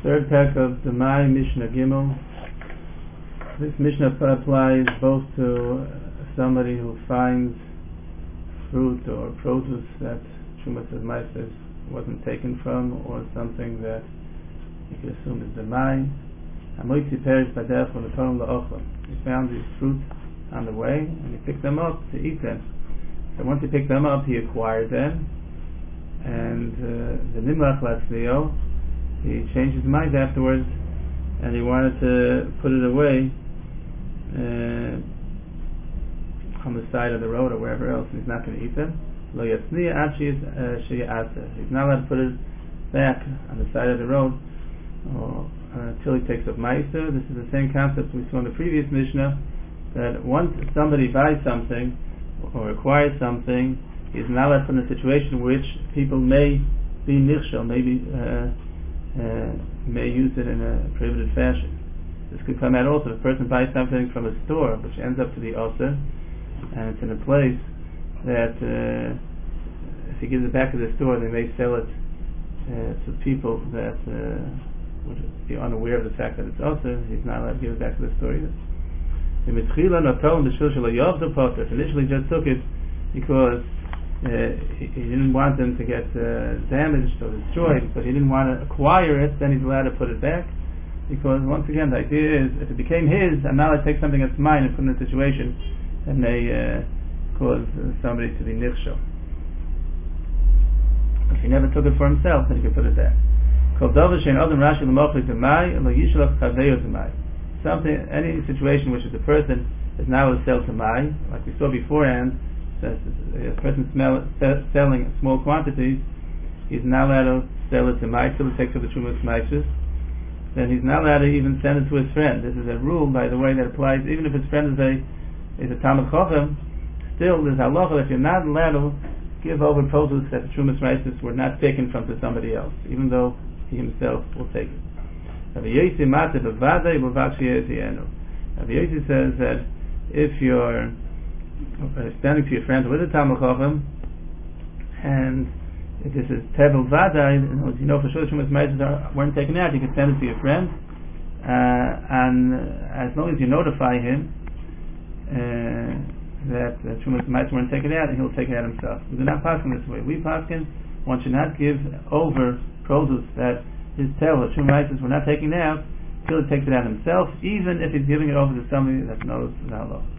Third parak of the Mai Mishnah Gimel. This Mishnah applies both to somebody who finds fruit or produce that Shumas says Mai says wasn't taken from, or something that you could assume is the Mai. Amoitzi perish badech v'natolim la'ochlam. He found these fruits on the way and he picked them up to eat them. So once he picked them up, he acquired them, and the Nimlach Latzlio, he changed his mind afterwards, and he wanted to put it away on the side of the road or wherever else, and he's not going to eat them. Lo yatzniya ad sheya'aseh. He's not allowed to put it back on the side of the road until he takes up ma'aser. This is the same concept we saw in the previous Mishnah, that once somebody buys something or acquires something, he is not allowed to put in a situation in which people may be nichshel, may use it in a prohibited fashion. This could come out also if a person buys something from a store which ends up to be osir, and it's in a place that if he gives it back to the store, they may sell it to people that would be unaware of the fact that it's osir. He's not allowed to give it back to the store either. Initially just took it because he didn't want them to get damaged or destroyed, but he didn't want to acquire it. Then he's allowed to put it back, because once again the idea is if it became his and now I take something that's mine and put it in a situation that may cause somebody to be nichshel. If he never took it for himself, then he could put it back. Something, any situation which is a person is now allowed to sell to mai, like we saw beforehand. A person selling small quantities, he's not allowed to sell it to mai till it takes up the Trumas Maisus. Then he's not allowed to even send it to his friend. This is a rule, by the way, that applies even if his friend is a Talmid Chacham. Still, there's halacha that you're not allowed to give over produce that the Trumas Maisus were not taken from to somebody else, even though he himself will take it. Rabbi Yossi says that if you're standing to your friend with a Talmid Chacham, and if this is Tevel Vadai, you know for sure the Shumas Maises weren't taken out, you can send it to your friend, and as long as you notify him that the Shumas Maises weren't taken out, and he'll take it out himself. We do not paskin this way. We paskin, one should not give over produce that his Tevel, the Shumas Maises were not taken out, till he takes it out himself, even if he's giving it over to somebody that knows the halacha.